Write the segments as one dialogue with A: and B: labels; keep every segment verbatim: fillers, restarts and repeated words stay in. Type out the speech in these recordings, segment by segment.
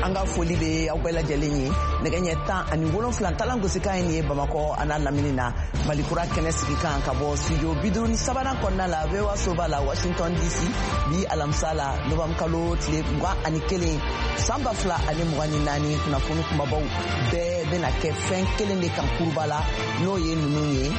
A: anga foli be aw bɛɛ lajɛlen ye nɛgɛ ɲɛ tan ani wolonfila talan gosikan ye Bamakɔ ana lamini na Malikura kɛnɛ sigi kan ka bɔ studio biduru ni sabanan kɔnɔna la V O A soba la Washington D C bi alamisa la novembre kalo tile mugan ani kelen san ba fila ani mugan ni naani kunnafoni kumabaw bɛɛ bɛna kɛ fɛn kelen de kan kuruba la n'o ye ninnu ye.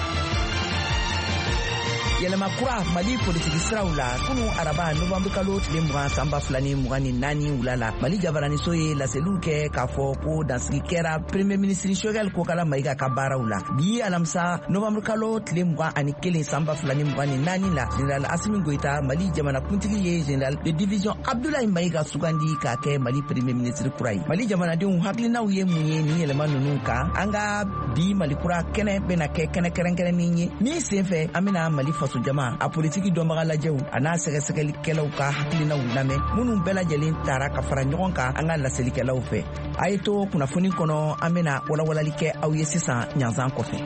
A: Yɛlɛma kura Mali politiki siraw la kunu araba novembre kalo tile mugan san ba fila ni mugan ni naani wula la Mali jabaraniso ye laseliw kɛ k'a fɔ ko dansigi kɛra premier ministre Choguel Kokala Mayiga ka baaraw la bi alamisa novembre kalo tile mugan ani kelen san ba fila ni mugan ni naani la General Assimi Goïta Mali jamanakuntigi ye General de division Abdoulaye Mayiga sugandi k'a kɛ Mali premier ministre kura ye. Mali jamanadenw hakilinaw ye mun ye ni yɛlɛma ninnu kan an ka bi Malikura kɛnɛ bɛna kɛ kɛnɛ kɛrɛnkɛrɛnnen ye min senfɛ an bɛna Mali faso jama a politiki dɔnbaga lajɛw a n'a sɛgɛsɛgɛlikɛlaw ka hakilinaw lamɛn minnu bɛɛ lajɛlen taara ka fara ɲɔgɔn kan an ka laselikɛlaw fɛ. A ye to kunnafoni kɔnɔ an bɛna walawalali kɛ aw ye sisan ɲanzan kɔfɛ.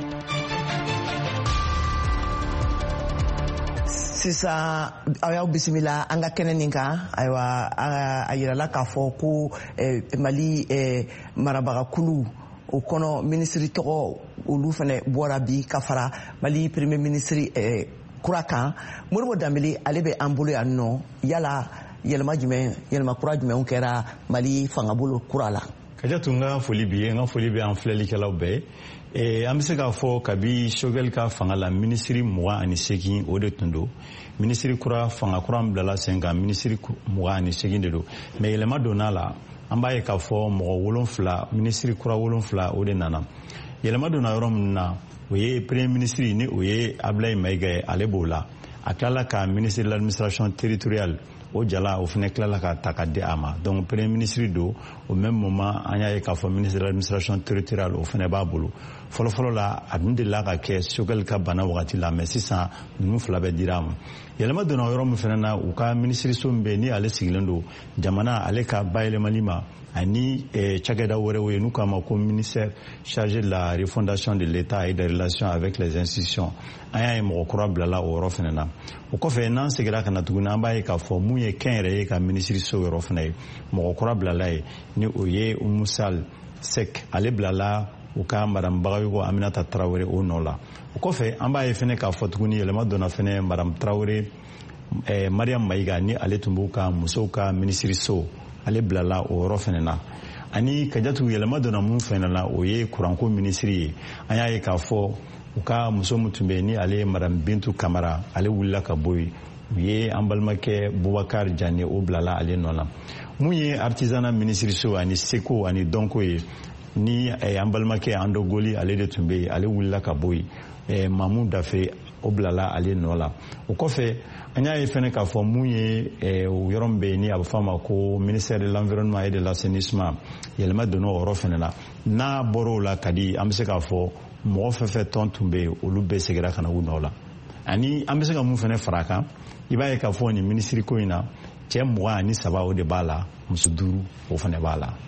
A: Sisan aw y'aw bisimila an ka kɛnɛ nin kan ayiwa a yirala k'a fɔ ko Mali marabagakulu o kɔnɔ minisiri tɔgɔ olu fana bɔra bi ka fara Mali premier ministre kura kan. Modibo Dambele ale bɛ an bolo yan nɔ yala yɛlɛma jumɛn yɛlɛma kura jumɛnw kɛra Mali fangabolo kura la.
B: Kajatu n ka foli bi ye n ka foli bɛ an filɛlikɛlaw bɛɛ ye an bɛ se k'a fɔ kabi Choguel ka fanga la minisiri mugan ani segin o de tun don minisiri kura fanga kura min bilala sen kan minisiri mugan ani segin de don mɛ yɛlɛma donna la an b'a ye k'a fɔ mɔgɔ wolonfila minisiri kura wolonfila o de nana yɛlɛma donna yɔrɔ min na o ye premier ministre ni o ye Abdoulaye Mayiga ye ale b'o la a tilala ka ministre de l'administration territoriale o jala o fana tilala ka ta ka di a ma donc premier ministre do au même moment an y'a ye k'a fɔ ministre de l'administration territoriale o fana b'a bolo fɔlɔfɔlɔ la a dun delila ka kɛ Choguel ka bana wagati la mais sisan ninnu fila bɛ dira a ma yɛlɛma donna yɔrɔ min fana na u ka ministre so min bɛ ni ale sigilen don jamana ale ka bayɛlɛmali ma ani cakɛda wɛrɛw ye n'u k'a ma ko ministère chargé de la refondation de l'État et des relations avec les institutions an y'a ye mɔgɔ kura bilala o yɔrɔ fana na o kɔfɛ n'an segira ka na tuguni an b'a ye k'a fɔ mun ye kɛnyɛrɛ ye ka ministre so yɔrɔ fana ye mɔgɔ kura bilala ye ni o ye Umu Sal Sek ale bilala u ka madame Bagayogo Aminata Traoré o nɔ la o kɔfɛ an b'a ye fana k'a fɔ tuguni yɛlɛma donna fana madame Traoré eh, Mariam Mayiga ni ale tun b'u ka musow ka ministre so ale bilala o yɔrɔ fana na ani Kajatu yɛlɛma donna mun fana na o ye kuranko ministre ye an y'a ye k'a fɔ u ka muso min tun bɛ ni ale ye madame Bintu Kamara ale wulila ka bɔ yen u ye an balimakɛ Boubacar Diané o bilala ale nɔ la mun ye artisanat ministre so ani seko ani dɔnko ye ni an balimakɛ Ando Goli ale de tun bɛ yen ale wulila ka bɔ yen Mamu Dafe o bilala ale nɔ la o kɔfɛ an y'a ye fɛnɛ k'a fɔ mun ye o yɔrɔ min bɛ yen ni a bɛ fɔ a ma ko ministère de l'environnement et de l'assainissement yɛlɛma donna o yɔrɔ fɛnɛ la n'a bɔra o la ka di an bɛ se k'a fɔ mɔgɔ fɛn fɛn tɔn tun bɛ yen olu bɛɛ segira ka na u nɔ la ani an bɛ se ka mun fɛnɛ fara a kan i b'a ye k'a fɔ nin minisiri ko in na cɛ mugan ani saba o de b'a la muso duuru o fɛnɛ b'a la.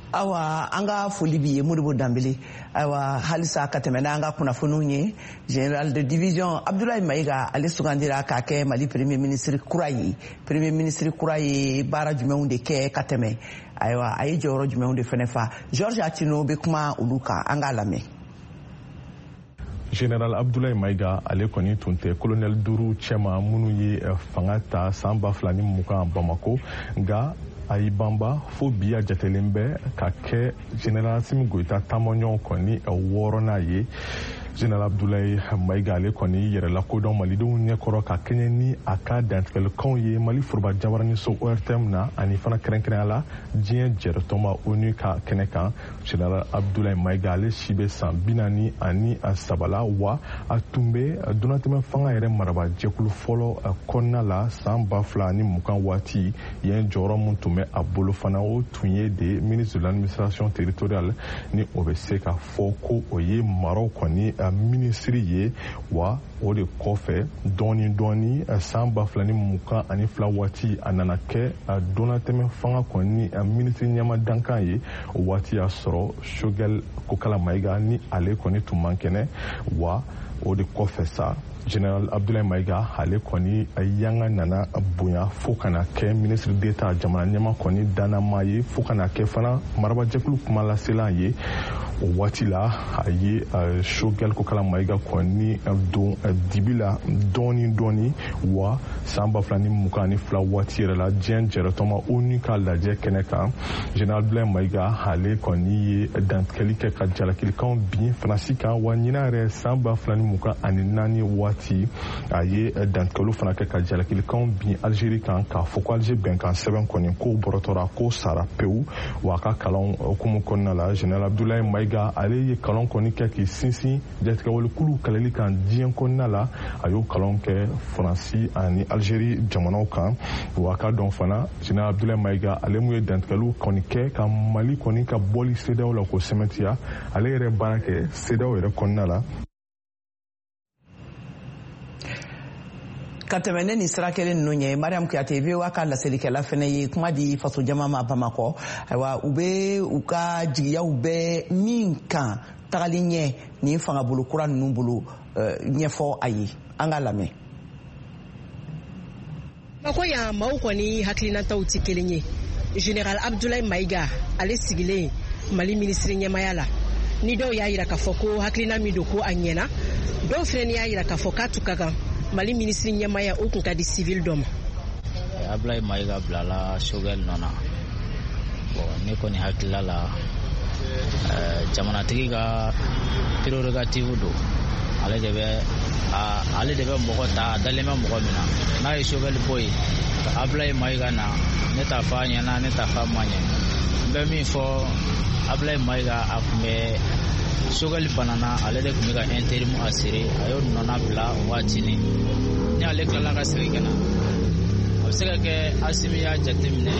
A: Awa an ka foli bi ye Modibo Dambele ayiwa halisa ka tɛmɛ n'an ka kunnafoniw ye General de division Abdoulaye Mayiga ale sugandira k'a kɛ Mali premier ministre kura ye premier ministre kura ye baara jumɛnw de kɛ ka tɛmɛ ayiwa a ye jɔyɔrɔ jumɛnw de fɛnɛ fa Georges Atino bɛ kuma olu kan an k'a lamɛn.
C: General Abdoulaye Mayiga ale kɔni tun tɛ colonel duuru cɛma minnu ye fanga ta san ba fila ni mugan Bamako nka a y'i banba fo bi a jatelen bɛ ka kɛ General Assimi Goïta taamaɲɔgɔn kɔni wɔɔrɔnan ye General Abdoulaye Mayiga ale kɔni yɛrɛ lakodɔn malidenw ɲɛkɔrɔ ka kɛɲɛ ni a ka dantigɛlikanw ye Mali foroba jabaraniso O R T M na ani fana kɛrɛnkɛrɛnya la diɲɛ jɛrɛtɔma ONU ka kɛnɛ kan General Abdoulaye Mayiga ale si bɛ san bi naani ani saba la wa a tun bɛ donatɛmɛ fanga yɛrɛ maraba jɛkulu fɔlɔ kɔnɔna la san ba fila ani mugan waati yen jɔyɔrɔ min tun bɛ a bolo fana o tun ye de ministre de l'administration territoriale ni o bɛ se ka fɔ ko o ye maraw kɔni minisiri ye wa o de kɔfɛ dɔɔni dɔɔni san ba fila ni mugan ani fila waati a nana kɛ donatɛmɛ fanga kɔni minisiri ɲɛma dankan ye o waati y'a sɔrɔ Choguel Kokala Mayiga ni ale kɔni tun man kɛnɛ wa o de kɔfɛ sa General Abdoulaye Maiga ale kɔni yanga nana bonya fo kana kɛ ministre d'État jamana ɲɛma kɔni danama ye fo kana kɛ fana marabajɛkulu kuma lasela ye o waati la a ye Choguel Kokala Maiga kɔni don dibi la dɔɔni dɔɔni wa san ba fila ni mugan ni fila waati yɛrɛ la diɲɛ jɛrɛtɔma ONU ka lajɛ kɛnɛ kan General Abdoulaye Maiga ale kɔni ye dantigɛli kɛ ka jalakilikanw bin Faransi kan wa ɲina yɛrɛ san ba fila ni mugan ani naani waati a ye dantigɛliw fana kɛ ka jalakilikanw bin Algérie kan k'a fɔ ko Algérie bɛnkan sɛbɛn kɔni ko bɔrɔtɔra ko sara pewu wa a ka kalan hukumu kɔnɔna la General Abdoulaye Maiga ale ye kalan kɔni kɛ k'i sinsin jatigɛwalikulu kɛlɛli kan diɲɛ kɔnɔna la a y'o kalan kɛ Faransi ani Algérie jamanaw kan wa a ka dɔn fana General Abdoulaye Maiga ale mun ye dantigɛliw kɔni kɛ ka Mali kɔni ka bɔli C D E A O la ko sɛmɛntiya ale yɛrɛ baara kɛ C D E A O yɛrɛ kɔnɔna la.
A: Ka tɛmɛ ne ni sira kelen ninnu ɲɛ Mariam Kuyate V O A ka laselikɛla fɛnɛ ye kuma di faso jama ma Bamakɔ ayiwa u bɛ u ka jigiyaw bɛɛ min kan tagali ɲɛ ni fangabolo kura ninnu bolo ɲɛfɔ a ye an ka lamɛn.
D: Mako ya maaw kɔni hakilinataw ti kelen ye General Abdoulaye Maiga ale sigilen Mali ministre ɲɛmaya la ni dɔw y'a yira k'a fɔ ko hakilina min don ko a ɲɛna dɔw fɛnɛ y'a yira k'a fɔ k'a tun ka kan Mali ministre ɲɛmaya o kun ka di civil dɔ ma.
E: Abdoulaye Maiga bilala Choguel nɔ na bon ne kɔni hakilila la jamanatigi ka prérogative don ale de bɛ ale de bɛ mɔgɔ ta a dalen bɛ mɔgɔ min na n'a ye Choguel bɔ yen ka Abdoulaye Maiga na ne t'a fɔ a ɲɛna ne t'a fɔ a ma ɲɛ n bɛ min fɔ Abdoulaye Maiga a tun bɛ Choguel banana ale de tun bɛ ka intérim assuré a y'o nɔna bila waatini ni ale tilala ka segin ka na a bɛ se ka kɛ Asimi y'a jateminɛ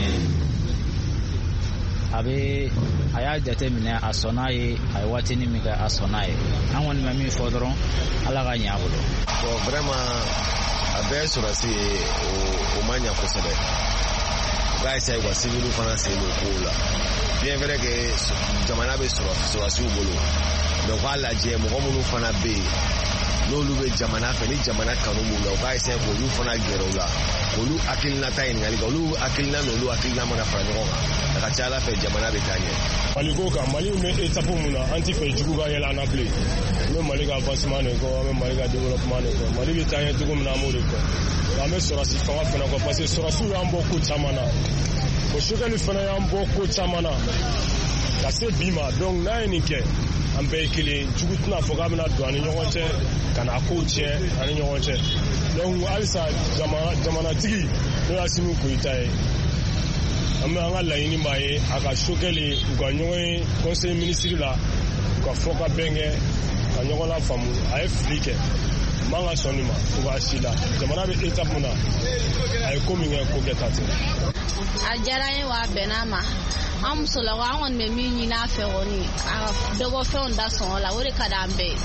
E: a bɛ a y'a jateminɛ a sɔnna ye a ye waatini min kɛ a sɔnna ye an kɔni bɛ min fɔ dɔrɔn Ala ka ɲɛ a bolo.
F: Bon vraiment a bɛɛ sɔrɔsi ye o ma ɲɛ kosɛbɛ u k'a essayer ka civil fana sen don kow la bien vrai que jamana bɛ sɔrɔsiw bolo mais u k'a lajɛ mɔgɔ minnu fana bɛ yen n'olu bɛ jamana fɛ ni jamana kanu b'u la u k'a essayer k'olu fana gɛrɛ u la k'olu hakilinata ɲininkali kɛ olu hakilina n'olu hakilina mana fara ɲɔgɔn kan a ka ca Ala fɛ jamana bɛ taa ɲɛ.
G: Mali ko kan Mali bɛ étape mun na an tɛ fɛ jugu ka yɛlɛ an na bilen an bɛ Mali ka avancement de kɔ an bɛ Mali ka développement de kɔ Mali bɛ taa ɲɛ cogo min na an b'o de kɔ an bɛ sɔrɔsi fanga fana kɔ parce que sɔrɔsiw y'an bɔ ko caman na o Choguel fana y'an bɔ ko caman na ka se bi ma donc n'a ye nin kɛ an bɛɛ ye kelen jugu tɛna fɔ k'a bɛna don an ni ɲɔgɔn cɛ ka na kow tiɲɛ an ni ɲɔgɔn cɛ donc halisa jamanatigi n'o y'a Asimi Goyita ye an bɛ an ka laɲini b'a ye a ka Choguel u ka ɲɔgɔn ye conseil ministre la u ka fɔ ka bɛn kɛ ka ɲɔgɔn lafaamu a ye fili kɛ man ka sɔn nin ma u b'a si la jamana bɛ étape mun na a ye ko min kɛ ko kɛta tɛ.
H: A diyara n ye wa a bɛnna ma an musolakaw an kɔni bɛ min ɲini a fɛ kɔni a ka dɔ bɔ fɛnw da sɔngɔ la o de ka di an bɛɛ ye.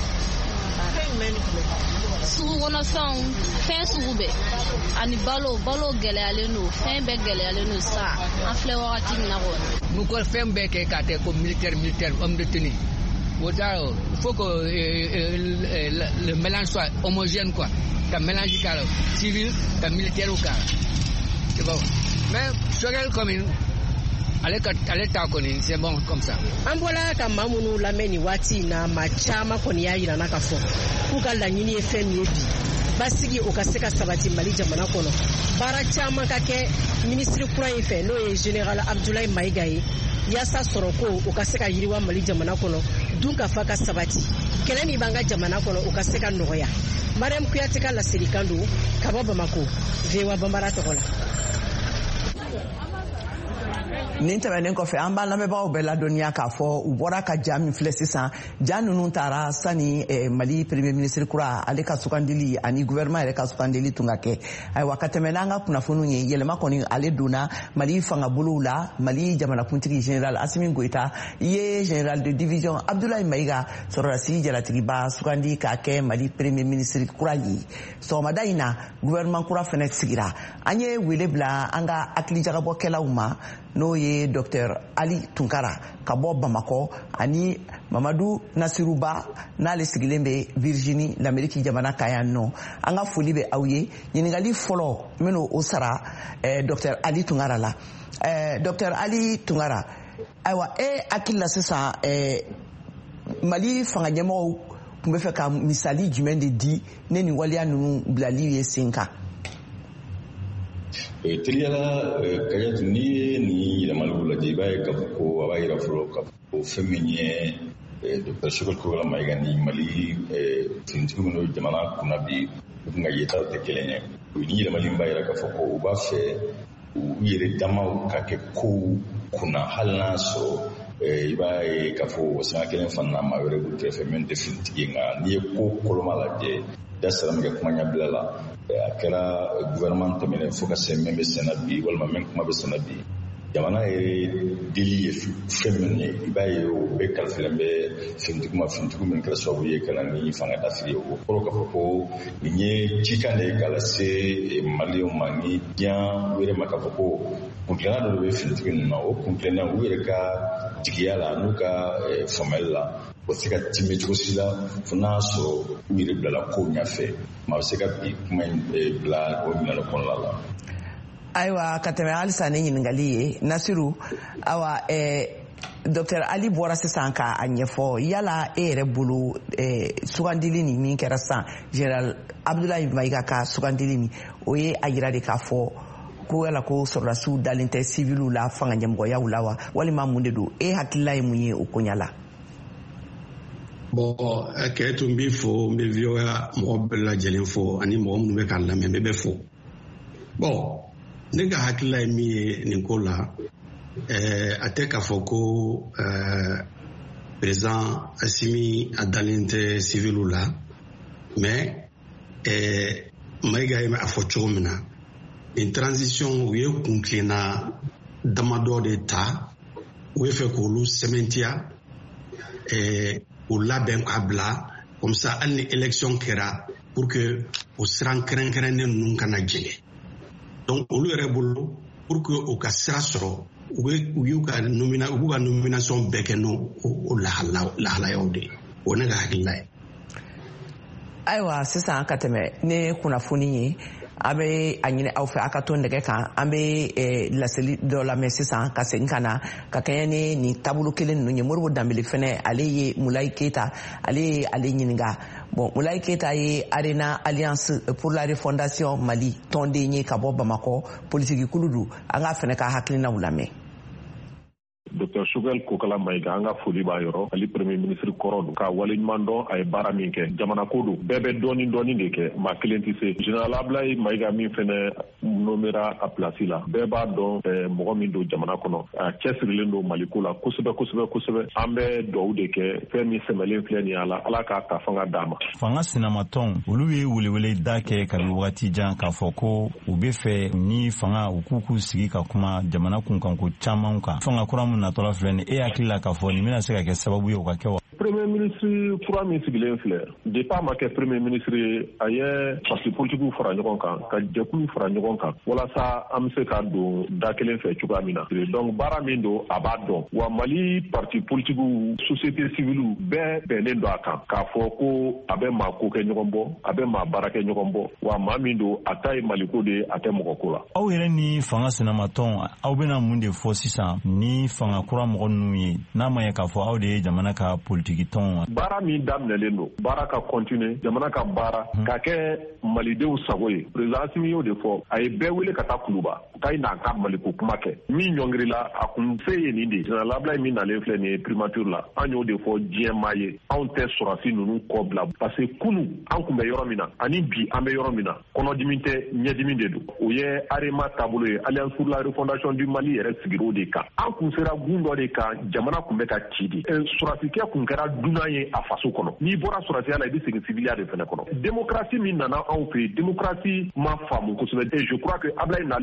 H: Sugu kɔnɔ fɛnw fɛn sugu bɛɛ ani balo balo gɛlɛyalen don fɛn bɛɛ gɛlɛyalen don sisan an filɛ wagati min na kɔni.
I: N'u ko fɛn bɛɛ kɛ k'a kɛ ko militaire militaire homme de tenue il faut que euh, le, le mélange soit homogène quoi ka mélange k'a la civil ka militaire k'a la c'est bon mais Choguel comme ale ka ale ta kɔni c'est bon comme ça.
D: An bɔla ka maa minnu lamɛn nin waati in na maa caman kɔni y'a yira na ka fɔ k'u ka laɲini ye fɛn min ye bi basigi o ka se ka sabati Mali jamana kɔnɔ baara caman ka kɛ ministre kura in fɛ n'o ye General Abdoulaye Maiga ye yaasa sɔrɔ ko o ka se ka yiriwa Mali jamana kɔnɔ dun ka fa ka sabati kɛlɛ min b'an ka jamana kɔnɔ o ka se ka nɔgɔya. Mariam Kuyate ka laselikan don ka bɔ Bamako V O A Bambara tɔgɔ la.
A: nin tɛmɛnen kɔfɛ an b'an lamɛnbagaw bɛɛ ladɔnniya k'a fɔ u bɔra ka ja min filɛ sisan ja ninnu taara sani Mali premier ministre kura ale ka sugandili ani gouvernement yɛrɛ ka sugandili tun ka kɛ ayiwa ka tɛmɛ n'an ka kunnafoniw ye yɛlɛma kɔni ale donna Mali fangabolow la Mali jamanakuntigi général Asimi Goyita ye général de division Abdoulaye Maiga sɔrɔdasi jalatigiba sugandi k'a kɛ Mali premier ministre kura ye sɔgɔmada in na gouvernement kura fɛnɛ sigira an ye wele bila an ka hakilijagabɔkɛlaw ma n'o ye Docteur Ali Tunkara ka bɔ Bamakɔ ani Mamadu Nasiruba n'ale sigilen bɛ Virginie l'Amérique jamana kan yan nɔ. An ka foli bɛ aw ye. Ɲininkali fɔlɔ minnu o sara eh, Docteur Ali Tunkara la. Eh, Docteur Ali Tunkara, ayiwa e hakili la sisan eh, Mali fanga ɲɛmɔgɔw tun bɛ fɛ ka misali jumɛn de di ne ni waleya ninnu bilali ye sen kan?
J: Teliyala Kayatu n'i ye nin yɛlɛmaliw lajɛ i b'a ye k'a fɔ ko a b'a yira fɔlɔ k'a fɔ ko fɛn min ye Docteur Choguel Kokala Mayiga ni Mali finitigi minnu jamana kunna bi u kun ka yetaw tɛ kelen ye. Ni yɛlɛmali b'a yira k'a fɔ ko u b'a fɛ u yɛrɛ damaw ka kɛ kow kunna hali n'a sɔrɔ i b'a ye k'a fɔ sanga kelen fana maa wɛrɛ b'u kɛrɛfɛ min tɛ finitigi ye nka n'i ye ko koloma lajɛ da sera min kɛ kuma ɲɛbila la a kɛra gouvernement tɛmɛnen fo ka se min bɛ senna bi walima min kuma bɛ senna bi jamana ye deli ye fɛn min ye i b'a ye o bɛɛ kalifilen bɛ finitigi ma finitigi min kɛra sababu ye ka na ni fanga dafiri ye o kɔrɔ k'a fɔ ko nin ye cikan de ye k'a lase maliyɛnw ma ni diɲɛ wɛrɛ ma k'a fɔ ko kuntilenna dɔ de bɛ finitigi ninnu na o kuntilenna u yɛrɛ ka jigiya la n'u ka faamuyali la o se ka tɛmɛ cogo si la fo n'a sɔrɔ u yɛrɛ bilala kow ɲɛfɛ maa bɛ se ka bi kuma in bila o minɛnɔ kɔnɔna la.
A: Ayiwa ka tɛmɛ halisa ne ɲininkali ye Nasiru, awa eh, Docteur Ali bɔra sisan ka a ɲɛfɔ yala e yɛrɛ bolo eh, sugandili ni min kɛra sisan Général Abdoulaye Mayiga ka sugandili min o ye a yira de k'a fɔ ko yala ko sɔrɔdasiw dalen tɛ civiliw la fanga ɲɛmɔgɔyaw la wa walima mun de don e hakilila ye mun ye o ko ɲa la?
K: Bon kɛ tun b'i fo n bɛ V O A mɔgɔ bɛɛ lajɛlen fo ani mɔgɔ minnu bɛ k'a lamɛn bɛɛ bɛ fo. Bon ne ka hakilila ye min ye nin ko la a tɛ k'a fɔ ko président Assimi a dalen tɛ civiliw la mais Mayiga ye a fɔ cogo min na nin transition u ye kuntilenna damadɔ de ta u ye fɛ k'olu sɛmɛntiya o labɛn k'a bila comme ça hali ni élection kɛra pour que o siran kɛrɛnkɛrɛnnen ninnu kana jɛngɛ. Donc olu yɛrɛ bolo pour que o ka sira sɔrɔ u bɛ u y'u ka nomina u b'u ka nomination bɛɛ kɛ n'o o lahalayaw de o ne ka hakilila ye.
A: Ayiwa sisan ka tɛmɛ ne kunnafoni ye an bɛ a ɲini aw fɛ a ka to nɛgɛ kan an bɛ laseli dɔ lamɛn sisan ka segin ka na ka kɛɲɛ ni nin taabolo kelen ninnu ye. Modibo Danbele fɛnɛ ale ye Mulayi Keyita ale ye ale ɲininka. Bon Mulayi Keyita ye Arena Alliance pour la Refondation Mali tɔnden ye ka bɔ Bamakɔ politiki kulu don an ka fɛnɛ ka hakilinaw lamɛn.
C: Docteur Choguel Kokala Mayiga an ka foli b'a yɔrɔ ali premier ministre kɔrɔ don ka waleɲuman dɔn a ye baara min kɛ jamana ko don bɛɛ bɛ dɔɔni dɔɔni de kɛ maa kelen tɛ se. Général Abdoulaye Mayiga min fɛnɛ nomera a place la bɛɛ b'a dɔn mɔgɔ min don jamana kɔnɔ a cɛsirilen don Mali ko la kosɛbɛ kosɛbɛ kosɛbɛ an bɛ dugawu de kɛ fɛn min sɛmɛlen filɛ nin ye a la ala k'a ta fanga d'a ma.
B: Fanga sinamatɔn olu ye welewele da kɛ kabi wagati jan k'a fɔ ko u bɛ fɛ ni fanga u k'u k'u sigi ka kuma jamana kunkanko caman kan fanga kura mun natɔla filɛ nin e hakili la k'a fɔ nin bɛna se ka kɛ sababu ye o ka kɛ wa?
C: Premier ministre kura min sigilen filɛ depuis a ma kɛ premier ministre ye a ye parti politiques fara ɲɔgɔn kan ka jɛkulu fara ɲɔgɔn kan walasa an bɛ se ka don da kelen fɛ cogoya min na. Donc baara min don a b'a dɔn wa Mali parti politiques société civile bɛɛ bɛnnen don a kan k'a fɔ ko a bɛ maa ko kɛ ɲɔgɔn bɔ a bɛ maa baara kɛ ɲɔgɔn bɔ wa maa min don a ta ye Mali ko de ye a tɛ mɔgɔ ko la.
B: Aw yɛrɛ ni fanga sinamatɔn aw bɛna mun de fɔ sisan ni fanga kura mɔgɔ ninnu ye n'a ma ye k'a fɔ aw de ye jamana ka politiki tɔn?
C: Baara min daminɛlen don baara ka continuer jamana ka baara ka kɛ malidenw sago ye. Président Assimi y'o de fɔ a ye bɛɛ wele ka taa kuluba k'a ye n'a ka maliko kuma kɛ min ɲɔngirila a kun se ye nin de. Général Abdoulaye min nalen filɛ nin ye primature la an y'o de fɔ diɲɛmaa ye anw tɛ sɔrɔsi ninnu kɔ bila parce que kunu an kun bɛ yɔrɔ min na ani bi an bɛ yɔrɔ min na kɔnɔdimi tɛ ɲɛdimi de don. O ye Arema taabolo ye Alliance pour la Refondation du Mali yɛrɛ sigir'o de kan. An kun sera gun dɔ de kan jamana kun bɛ ka ci de. Sɔrɔsikɛ kun kɛra dunan ye a faso kɔnɔ n'i bɔra sɔrɔsiya la i bɛ segin civiliya de fɛnɛ kɔnɔ. Démocratie min nana anw fɛ yen démocratie ma faamu kosɛbɛ et je crois que Abdoulaye nalen min filɛ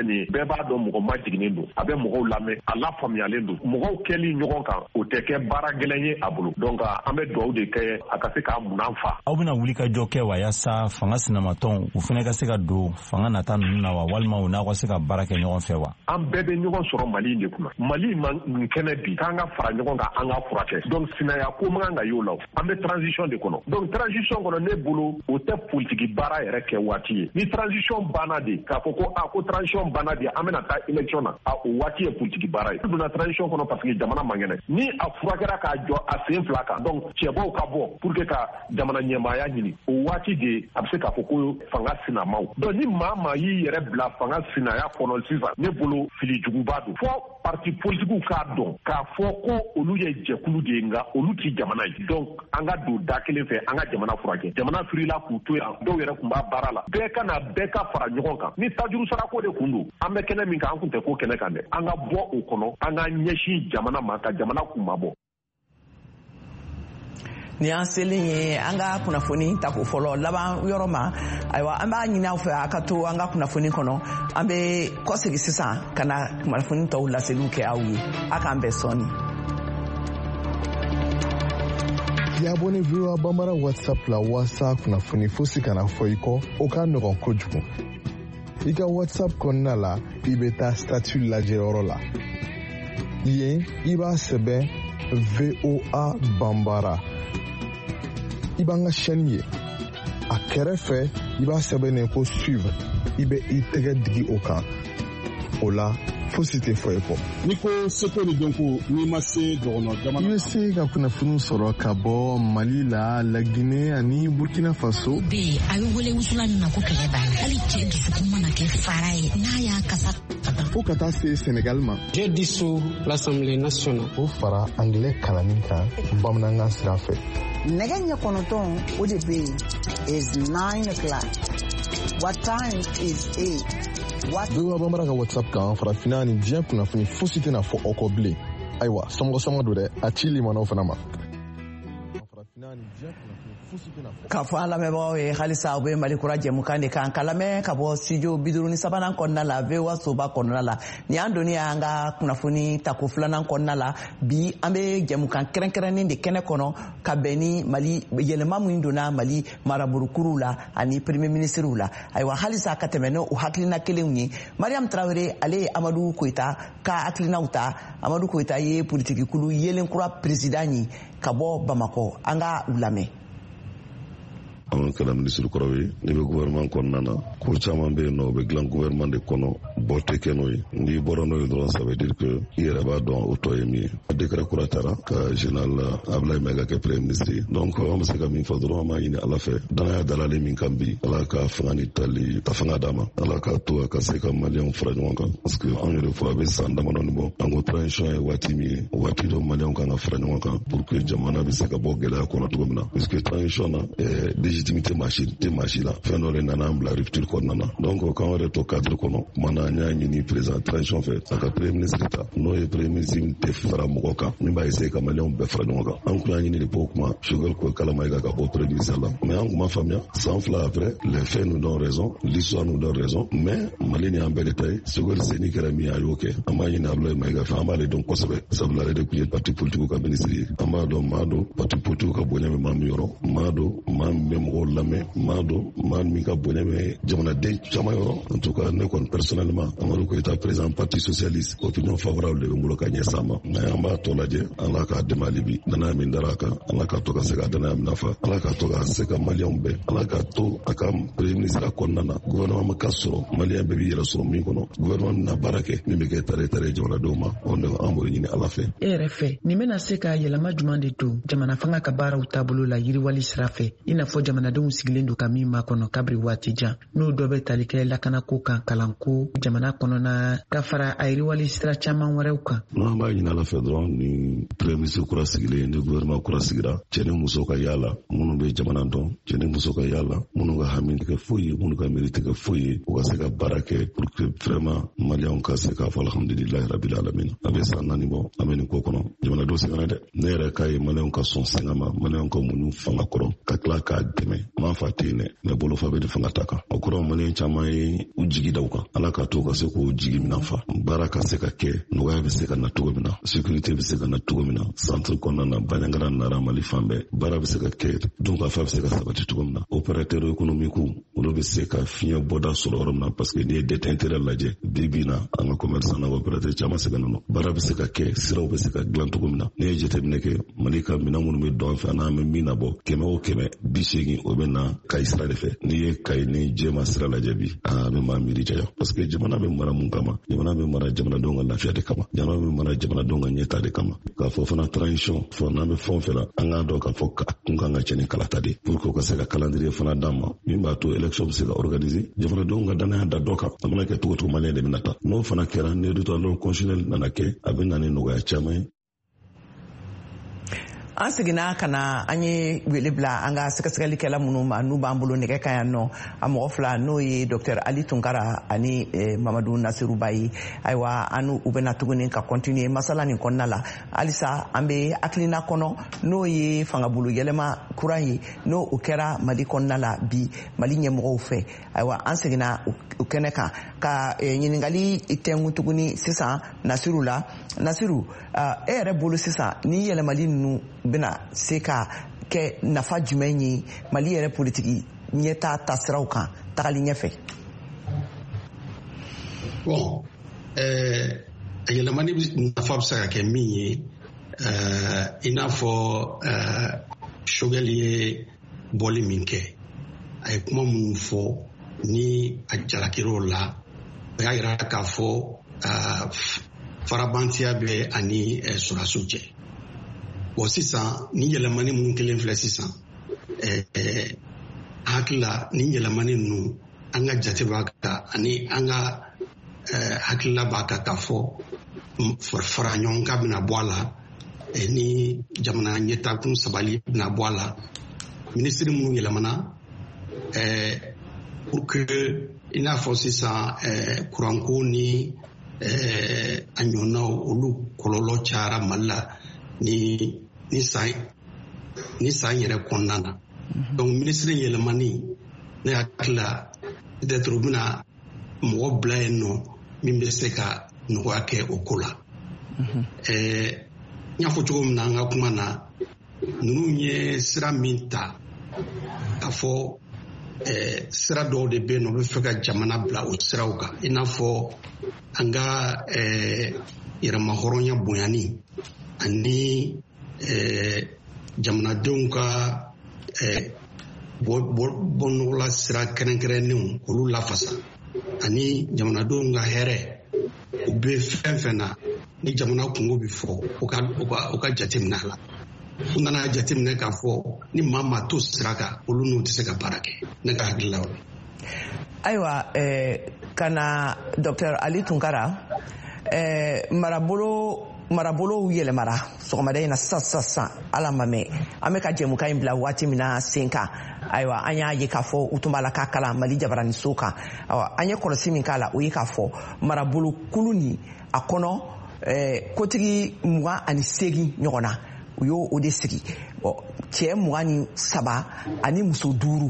L: nin bɛɛ b'a dɔn mɔgɔ ma jiginen don a bɛ mɔgɔw lamɛn a la faamuyalen don mɔgɔw kɛli ɲɔgɔn kan o tɛ kɛ baara gɛlɛn ye a bolo donc an bɛ dugawu de kɛ a ka se k'a munan fa.
B: Aw bɛna wuli ka jɔ kɛ wa yaasa fanga sinamatɔn u fana ka se ka don fanga nata ninnu na wa walima u n'aw ka se ka baara kɛ ɲɔgɔn fɛ wa.
L: An bɛɛ bɛ ɲɔgɔn sɔrɔ Mali de kunna Mali ma nin kɛnɛ bi k'an ka fara ɲɔgɔn kan an ka furakɛ donc sinaya ko man kan ka y'o la an bɛ transition de kɔnɔ donc transition kɔnɔ ne bolo o tɛ politiki baara yɛrɛ kɛ waati ye ni transition banna de k'a fɔ ko a ko transition banna de an bɛna taa élection na a o waati ye politiki baara ye donna transition kɔnɔ parce que jamana man kɛnɛ ni a furakɛra k'a jɔ a sen fila kan donc cɛbaw ka bɔ pour que ka jamana ɲɛmaaya ɲini o waati de a bɛ se k'a fɔ ko fanga sinamaw donc ni maa maa y'i yɛrɛ bila fanga sinaya kɔnɔ sisan ne bolo fili juguba don fɔ parti politikiw k'a dɔn k'a fɔ ko olu ye jɛkulu de ye nka olu ti jamana ye donc an ka don da kelen fɛ an ka jamana furakɛ jamana firila k'u to yan dɔw yɛrɛ tun b'a baara la bɛɛ ka na bɛɛ ka fara ɲɔgɔn kan ni tajuru sarako de kun don an bɛ kɛnɛ min kan an kun tɛ ko kɛnɛ kan dɛ an ka bɔ o kɔnɔ an ka ɲɛsin jamana ma ka jamana kun mabɔ.
A: Ni an selen ye an ka kunnafoni ta ko fɔlɔ laban yɔrɔ ma ayiwa an b'a ɲini aw fɛ a ka to an ka kunnafoni kɔnɔ an bɛ kɔsegi sisan ka na kunnafoni tɔw laseliw kɛ aw ye a k'an bɛn sɔɔni.
M: I abonné V O A Bambara WhatsApp la wasa kunnafoni fosi kana fɔ i kɔ o ka nɔgɔn kojugu i ka WhatsApp kɔnɔna la i bɛ taa statut lajɛ yɔrɔ la yen i b'a sɛbɛn V O A Bambara i b'an ka chaîne ye a kɛrɛfɛ i b'a sɛbɛnnen ko suivre i bɛ i tɛgɛ digi o kan o la fosi tɛ fɔ i kɔ.
N: Ni ko seko ni dɔnko n'i ma se dɔgɔnɔ jamana.
M: I bɛ se ka kunnafoni sɔrɔ ka bɔ Mali la Laginɛ ani Burkina Faso.
O: Bi a bɛ wele wusula min ma ko kɛlɛ b'a la hali cɛ dusukun mana kɛ fara ye n'a y'a kasa.
M: Fo ka taa se Sénégal ma.
P: J'ai dissous l'Assemblée nationale.
M: O fara anglais kalanni kan bamanankan sira fɛ.
Q: Nɛgɛ ɲɛ kɔnɔntɔn o de bɛ yen is nine o'clock. What time is eight?
M: V O A Bambara ka WhatsApp kan farafinna ni diɲɛ kunnafoni fosi tɛna fɔ aw kɔ bilen ayiwa sɔmɔgɔsɔmɔ don dɛ a ci limanaw fana ma.
A: K'a fɔ an lamɛnbagaw ye halisa u bɛ Mali kura jɛmukan de kan ka lamɛn ka bɔ studio bi duuru ni sabanan kɔnɔna la V O A soba kɔnɔna la ni an donni y'an ka kunnafoni tako filanan kɔnɔna la bi an bɛ jɛmukan kɛrɛnkɛrɛnnen de kɛnɛ kɔnɔ ka bɛn ni Mali yɛlɛma min donna Mali maraburukuru la ani premier ministre la ayiwa halisa ka tɛmɛ n'o hakilina kelenw ye Mariam Traoré ale ye Amadu Koyita ka hakilinaw ta Amadu Koyita ye politikikulu yelen kura président ye ka bɔ Bamako an ka u lamɛn.
R: An kɛra minisiri kɔrɔ ye ne bɛ gouvernement kɔnɔna na ko caman bɛ yen nɔ o bɛ dilan gouvernement de kɔnɔ bɔ tɛ kɛ n'o ye n'i bɔra n'o ye dɔrɔn ça veut dire que i yɛrɛ b'a dɔn o tɔ ye min ye a décret kura taara ka général Ablaye Mayiga kɛ premier ministre ye donc an bɛ se ka min fɔ dɔrɔn an b'a ɲini Ala fɛ danaya dalalen min kan bi Ala ka fanga ni tali ta fanga d'a ma Ala ka to a ka se ka maliyɛnw fara ɲɔgɔn kan parce que an yɛrɛ fɔ a bɛ san damadɔni bɔ an ko transition ye waati min ye waati dɔ maliyɛnw kan ka fara ɲɔgɔn kan pour que jamana bɛ se ka bɔ gɛlɛya kɔnɔ cogo min na parce que transition na légitimité machine tɛ machine la fɛn dɔ de nana an bila rupture kɔnɔna na donc k'an yɛrɛ to cadre kɔnɔ kumana an y'a ɲini président transition fɛ a ka premier ministre ta n'o ye premier ministre min tɛ fara mɔgɔ kan min b'a essayer ka maliyɛnw bɛɛ fara ɲɔgɔn kan an tun y'a ɲini de po kuma Choguel Koyikala Mayiga ka bɔ premier ministre la mais an kun ma faamuya san fila après les faits nous donnent raison l'histoire nous donne raison mais Mali ni an bɛɛ de ta ye Choguel Seni kɛra min a y'o kɛ an b'a ɲini Ablaye Mayiga fɛ an b'ale dɔn kosɛbɛ sabula ale de tun ye parti politique ka ministre ye an b'a dɔn maa dɔn parti politique ka bonya bɛ maa min yɔrɔ maa dɔn maa min bɛ mɔgɔw lamɛn maa dɔn maa min ka bonya bɛ jamanaden caman yɔrɔ en tout cas ne kɔni personnellement Amadu Koyita président parti socialiste opinion favorable de bɛ n bolo ka ɲɛ s'a ma mais an b'a tɔ lajɛ Ala k'a dɛmɛ hali bi danaya min dara a kan Ala k'a to ka se ka danaya min nafa Ala k'a to ka se ka maliyɛnw bɛɛ Ala k'a to a ka premier ministre kɔnɔna na gouvernement ka sɔrɔ maliyɛn bɛɛ b'i yɛrɛ sɔrɔ min kɔnɔ gouvernement na baara kɛ min bɛ kɛ tare tare jamanadenw ma o de an b'o ɲini Ala fɛ.
S: E yɛrɛ fɛ nin bɛna se ka yɛlɛma jumɛn de don jamana fanga ka baaraw taabolo la yiriwali sira fɛ i n'a fɔ jamanadenw sigilen don ka min ma kɔnɔ kabiri waati jan n'o dɔ bɛ tali kɛ lakanako kan kalanko jamana kɔnɔna ka fara a yiriwali sira caman wɛrɛw kan.
R: N'an b'a ɲini Ala fɛ dɔrɔn ni premier ministre kura sigilen ni gouvernement kura sigira cɛ ni muso ka yaala minnu bɛ jamana dɔn cɛ ni muso ka yaala minnu ka hami tɛ kɛ foyi ye minnu ka miiri tɛ kɛ foyi ye u ka se ka baara kɛ pour que vraiment maliyɛnw ka se k'a fɔ alhamdulilahi rabbil alamin a bɛ san naani bɔ a bɛ nin ko kɔnɔ jamanadenw sɛgɛnna dɛ ne yɛrɛ k'a ye maliyɛnw ka sɔn sɛgɛn ma maliyɛnw ka muɲu fanga kɔrɔ ka tila k'a dɛmɛ tɛmɛ ma fa ten dɛ mɛ bolo fa bɛ de fanga ta kan o kɔrɔ mali caman ye u jigi da u kan ala ka to ka se k'o jigi mina fa baara ka se ka kɛ nɔgɔya bɛ se ka na cogo min na sécurité bɛ se ka na cogo min na centre kɔnɔna na Bandiagara nara Mali fan bɛɛ baara bɛ se ka kɛ dunkafa bɛ se ka sabati cogo min na opérateur économique olu bɛ se ka fiɲɛ bɔda sɔrɔ yɔrɔ min na parce que n'i ye dette intérêt lajɛ bi bi na an ka commerçant na opérateur caman se ka nɔnɔ baara bɛ se ka kɛ siraw bɛ se ka dilan cogo min na n'i ye jateminɛ kɛ Mali ka minɛn minnu bɛ dɔn fɛ n'an bɛ min na bɔ kɛmɛ o kɛmɛ bi seegin o bɛ na Kayi sira de fɛ n'i ye Kayi ni Jɛma sira lajɛ bi aa bɛ maa miiri jaya parce que jamana bɛ mara mun kama jamana bɛ mara jamanadenw ka lafiya de kama jamana bɛ mara jamanadenw ka ɲɛta de kama k'a fɔ fana transition fɔ n'an bɛ fɛn o fɛn la an k'a dɔn k'a fɔ a kun kan ka cɛ ni kalata de pour que o ka se ka calendrier fana d'an ma min b'a to élection bɛ se ka organiser jamanadenw ka danaya da dɔ kan a mana kɛ cogo cogo maliyɛn de bɛna ta n'o fana kɛra ni résultat constitutionnel nana kɛ a bɛ na ni nɔgɔya caman ye.
A: An seginna ka na an ye wele bila an ka sɛgɛsɛgɛlikɛla minnu ma n'u b'an bolo nɛgɛ kan yan nɔ a mɔgɔ fila n'o ye Dr Ali Tunkara ani Mamadu Nasiru Bayi ayiwa an n'u bɛna tuguni ka continuer masala nin kɔnɔna la halisa an bɛ hakilina kɔnɔ n'o ye fangabolo yɛlɛma kura ye n'o o kɛra Mali kɔnɔna la bi Mali ɲɛmɔgɔw fɛ ayiwa an seginna o kɛnɛ kan ka ɲininkali tɛngu tuguni sisan Nasiru la Nasiru e yɛrɛ bolo sisan ni yɛlɛmali ninnu bena se ka kɛ nafa jumɛn ye Mali yɛrɛ politiki ɲɛta tasiraw kan tagali ɲɛfɛ.
K: Bon ɛɛ yɛlɛmani nafa bɛ se ka kɛ min ye ɛɛ i n'a fɔ ɛɛ Choguel ye bɔli min kɛ a ye kuma minnu fɔ ni a jalakir'o la o y'a yira k'a fɔ ɛɛ farabantiya bɛ ani sɔrɔdasiw cɛ. Bon sisan ni yɛlɛmani minnu kelen filɛ sisan ɛɛ hakilila ni yɛlɛmani ninnu an ka jate b'a kan ani an ka ɛɛ hakilila b'a kan k'a fɔ fara ɲɔgɔn kan bɛna bɔ a la ni jamana ɲɛtakun sabali bɛna bɔ a la minisiri minnu yɛlɛmana ɛɛ pour que i n'a fɔ sisan ɛɛ kuranko ni ɛɛ a ɲɔgɔnnaw olu kɔlɔlɔ cayara Mali la ni ni san ni san yɛrɛ kɔnɔna na donc minisiri yɛlɛmani ne hakili la peut-être u bɛna mɔgɔ bila yen nɔ min bɛ se ka nɔgɔya kɛ o ko la ɛɛ n y'a fɔ cogo min na an ka kuma na ninnu ye sira min ta k'a fɔ ɛɛ sira dɔw de bɛ yen nɔ u bɛ fɛ ka jamana bila o siraw kan i n'a fɔ an ka ɛɛ yɛrɛmahɔrɔnya bonyani ani ɛɛ jamanadenw ka ɛɛ bɔnɔgɔla sira kɛrɛnkɛrɛnnenw olu lafasa ani jamanadenw ka hɛrɛ u bɛ fɛn fɛn na ni jamana kungo bɛ fɔ o ka o ka jateminɛ a la u nana jateminɛ k'a fɔ ni maa maa to sira kan olu n'u tɛ se ka baara kɛ ne ka hakili la o.
A: Ayiwa ɛɛ ka na Dr Ali Tunkara ɛɛ marabolo marabolow yɛlɛmara sɔgɔmada in na sisan sisan ala ma mɛn an bɛ ka jɛmukan in bila waati min na sen kan ayiwa an y'a ye k'a fɔ u tun b'a la k'a kalan Mali jabaraniso kan ayiwa an ye kɔlɔsi min k'a la o ye k'a fɔ marabolo kulu nin a kɔnɔ ɛɛ kotigi mugan ani seegin ɲɔgɔn na u y'o o de sigi cɛ mugan ni saba ani muso duuru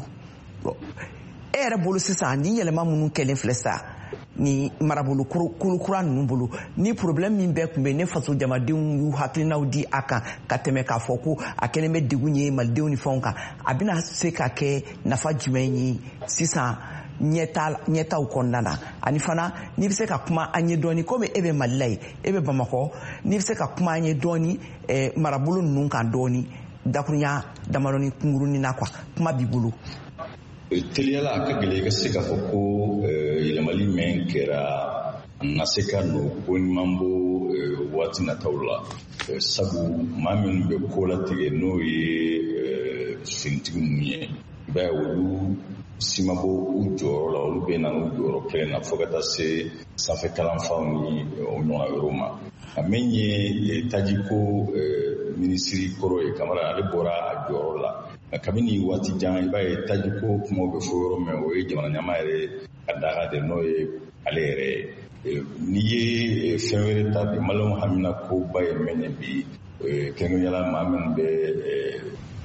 A: e yɛrɛ bolo sisan ni yɛlɛma minnu kɛlen filɛ sa ni marabolo kulu kura ninnu bolo ni problème min bɛɛ tun bɛ ne faso jamadenw y'u hakilinaw di a kan ka tɛmɛ k'a fɔ ko a kɛlen bɛ degun ye malidenw ni fɛnw kan a bɛna se ka kɛ nafa jumɛn ye sisan ɲɛtaw kɔnɔna na ani fana n'i bɛ se ka kuma an ye dɔɔni komi e bɛ Mali la ye e bɛ Bamakɔ n'i bɛ se ka kuma an ye dɔɔni marabolo ninnu kan dɔɔni dakurunya damadɔni kunkurunin na quoi kuma b'i bolo.
J: Teliyala a ka gɛlɛn i ka se k'a fɔ ko yɛlɛmali min kɛra na se ka nɔ ko ɲuman bɔ waati nataw la sabu maa minnu bɛ ko latigɛ n'o ye finitigi ninnu ye i b'a ye olu si ma bɔ u jɔyɔrɔ la olu bɛ na n'u jɔyɔrɔ kelen na fo ka taa se sanfɛ kalanfaw ni o ɲɔgɔnna yɔrɔw ma a min ye tajiko minisiri kɔrɔ ye Kamara ale bɔra a jɔyɔrɔ la kabini waati jan i b'a ye tajiko kumaw bɛ fɔ yɔrɔ min o ye jamana ɲɛmaa yɛrɛ ka daga de n'o ye ale yɛrɛ ye n'i ye fɛn wɛrɛ ta bi maliyɛnw hamina ko ba ye mɛnɛ bi kɛrɛnkɛrɛnnenya la maa minnu bɛ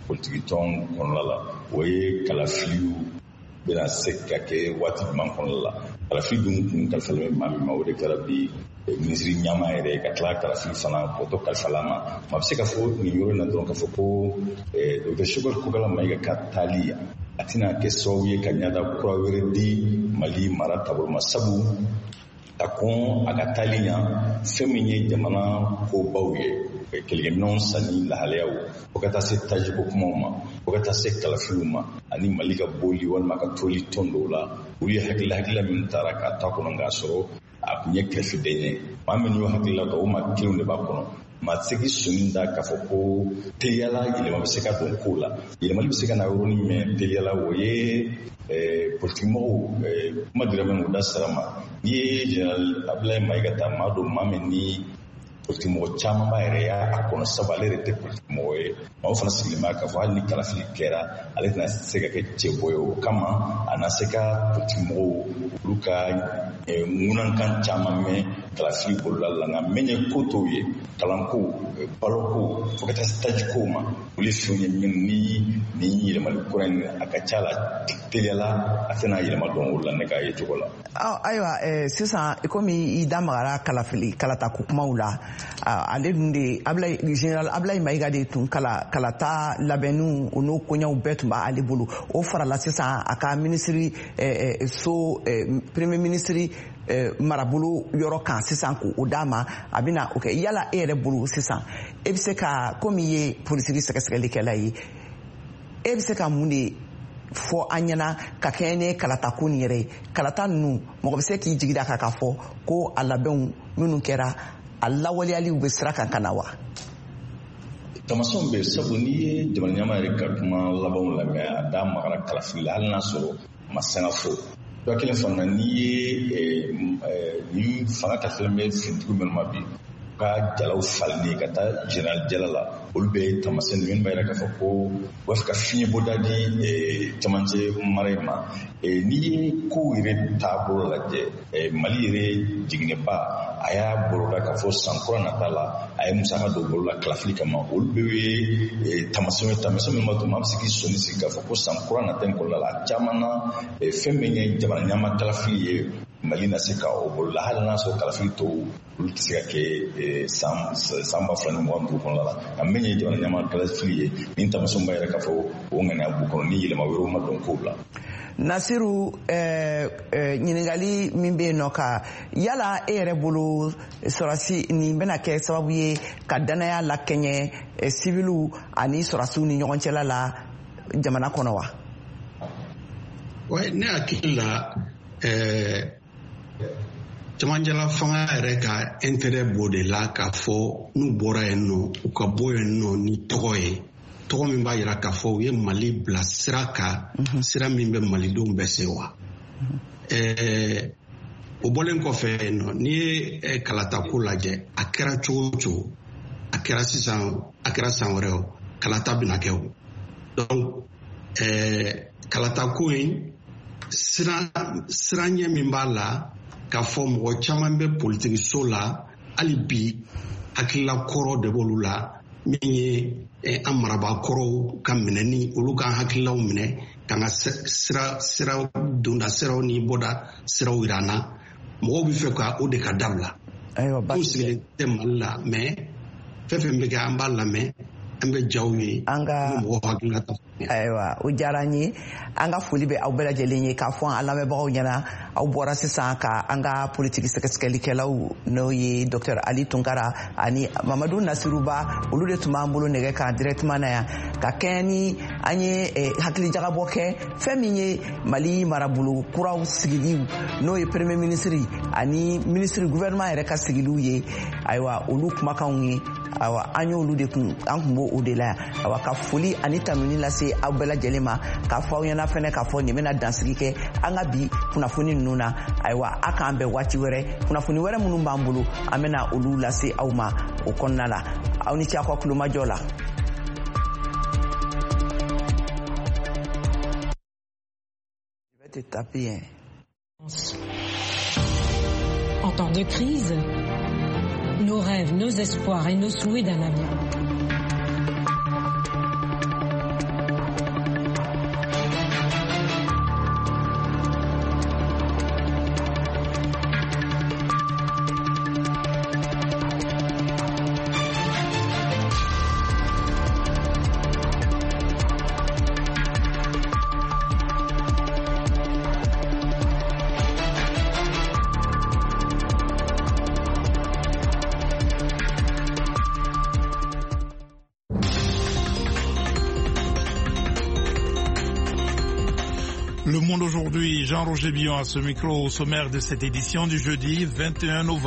J: politiki tɔn kɔnɔla la o ye kalafiliw bɛna se ka kɛ waati jumɛn kɔnɔla la kalafili dun kun kalifalen bɛ maa min ma o de kɛra bi minisiri ɲama yɛrɛ ka tila kalafili fana k'o to kalifala ma ma bɛ se ka fɔ nin yɔrɔ in na dɔrɔn k'a fɔ ko dɔkitɛri Sogɛl Kokala Mayiga ka taali a tɛna kɛ sababu ye ka ɲɛda kura wɛrɛ di Mali mara taabolo ma sabu ka kɔn a ka taali ɲa fɛn min ye jamana kobaw ye kɛlɛkɛminɛnw sanni lahalayaw fo ka taa se tajiko kumaw ma fo ka taa se kalafiliw ma ani Mali ka boli walima ka toli tɔn dɔw la olu ye hakilila hakilila min taara k'a ta kɔnɔ k'a sɔrɔ a kun ye kɛrɛfɛden ye maa min y'o hakilila kan o maa kelenw de b'a kɔnɔ maa tɛ se k'i sɔnni da k'a fɔ ko teliyala yɛlɛma bɛ se ka don kow la yɛlɛmali bɛ se ka na yɔrɔnin mɛn teliyala o ye politikimɔgɔw kuma dira min o da sira ma n'i ye Jenerali Abdulaye Mayiga ta maa don maa min ni politikimɔgɔ caman b'a yɛrɛ y'a kɔnɔ sabu ale yɛrɛ tɛ politikimɔgɔ ye maaw fana sigilen b'a k'a fɔ hali ni kalafili kɛra ale tɛna se ka kɛ cɛbɔ ye o kama a na se ka politikimɔgɔw olu ka ŋunankan caman mɛn kalafili bolola la nka min ye ko t'o ye kalanko baloko fo ka taa se tajikow ma olu ye fɛnw ye min ni nin yɛlɛmali kura in a ka ca la teliyala a tɛna yɛlɛma dɔn o la ne k'a ye cogo la.
A: ayiwa sisan komi i da magara kalafili kalatako kumaw la ale dun de Jenerali Abdulaye Mayiga de tun kalata labɛnniw o n'o koɲɛw bɛɛ tun b'ale bolo o farala sisan a ka minisiri so premier minisiri marabolo yɔrɔ kan sisan k'o d'a ma a bɛna o kɛ yala e yɛrɛ bolo sisan e bɛ se ka komi i ye polisiri sɛgɛsɛgɛlikɛla ye e bɛ se ka mun de fɔ an ɲɛna ka kɛɲɛ ni kalatako nin yɛrɛ ye kalata ninnu mɔgɔ bɛ se k'i jigi da kan k'a fɔ ko a labɛnw minnu kɛra a lawaleyaliw bɛ sira kan ka na wa.
J: tamasɛnw bɛ sabu n'i ye jamana ɲɛmaa yɛrɛ ka kuma labanw lamɛn a da magara kalafili la hali n'a sɔrɔ ma sanga fo dɔ kelen fana n'i ye ni fanga kalifilen bɛ finitigiw minnu ma bi ka jalaw falini ka taa Jenerali Jala la olu bɛ ye tamasɛn minnu b'a yɛrɛ k'a fɔ ko u b'a fɛ ka fiɲɛ bɔda di cɛmancɛ mara in ma n'i ye kow yɛrɛ taabolo lajɛ Mali yɛrɛ jiginnɛba a y'a boloda k'a fɔ san kura nata la a ye musaka dɔw bolola kalafili kama olu bɛɛ ye tamasɛnw ye tamasɛn minnu b'a to maa bɛ se k'i sɔnni sigi k'a fɔ ko san kura nata in kɔnɔna la a caman na fɛn min ye jamana ɲɛmaa kalafili ye Mali na se ka o bolola hali n'a sɔrɔ kalafili tɔw olu tɛ se ka kɛ san ba fila ni mugan duuru kɔnɔna la a min ye jamana ɲɛmaa kalafili ye ni tamasɛnw b'a yɛrɛ k'a fɔ o ŋaniya b'u kɔnɔ ni yɛlɛma wɛrɛw ma dɔn kow la.
A: Nasiru ɲininkali min bɛ yen nɔ ka yala e yɛrɛ bolo sɔrɔsi nin bɛna kɛ sababu ye ka danaya lakɛɲɛ siviliw ani sɔrɔsiw ni ɲɔgɔn cɛla la jamana kɔnɔ wa.
K: ne hakili la cɛmancɛla fanga yɛrɛ ka intérêt b'o de la k'a fɔ n'u bɔra yen nɔ u ka bɔ yen nɔ ni tɔgɔ ye tɔgɔ min b'a jira k'a fɔ u ye Mali bila sira kan sira min bɛ malidenw bɛɛ se wa. o bɔlen kɔfɛ yen nɔ n'i ye kalatako lajɛ a kɛra cogo o cogo a kɛra sisan a kɛra san wɛrɛ o kalata bɛna kɛ o donc kalatako in sira ɲɛ min b'a la k'a fɔ mɔgɔ caman bɛ politikiso la hali bi hakilila kɔrɔ de b'olu la min ye an marabakɔrɔw ka minɛni olu ka hakililaw minɛ k'an ka sira sira donda siraw ni bɔda siraw yira an na mɔgɔw bɛ fɛ ka o de ka dabila anw sigilen tɛ Mali la mais fɛn fɛn bɛ kɛ an b'a lamɛn an bɛ jaw ye
A: an ka
K: mɔgɔ hakilila ta.
A: ayiwa o diyara n ye an ka foli bɛ aw bɛɛ lajɛlen ye k'a fɔ an lamɛnbagaw ɲɛna aw bɔra sisan ka an ka politiki sɛgɛsɛgɛlikɛlaw n'o ye Dr Ali Tunkara ani Mamadu Nasiruba olu de tun b'an bolo nɛgɛ kan directement na yan ka kɛɲɛ ni an ye hakilijagabɔ kɛ fɛn min ye Mali marabolo kuraw sigiliw n'o ye premier ministre ani ministre gouvernement yɛrɛ ka sigiliw ye ayiwa olu kumakanw ye ayiwa an y'olu de kun an kun b'o o de la yan ayiwa ka foli ani tanuni lase aw bɛɛ lajɛlen ma k'a fɔ aw ɲɛna fɛnɛ k'a fɔ nin bɛna dansigi kɛ an ka bi kunnafoni ninnu na ayiwa a k'an bɛn waati wɛrɛ kunnafoni wɛrɛ minnu b'an bolo an bɛna olu lase aw ma o kɔnɔna la aw ni ce aw ka kulomajɔ la.
T: En temps de crise, nos rêves, nos espoirs et nos souhaits d'un avenir.
U: Le Monde aujourd'hui, Jean-Roger Billon à ce micro au sommaire de cette édition du jeudi vingt et un novembre.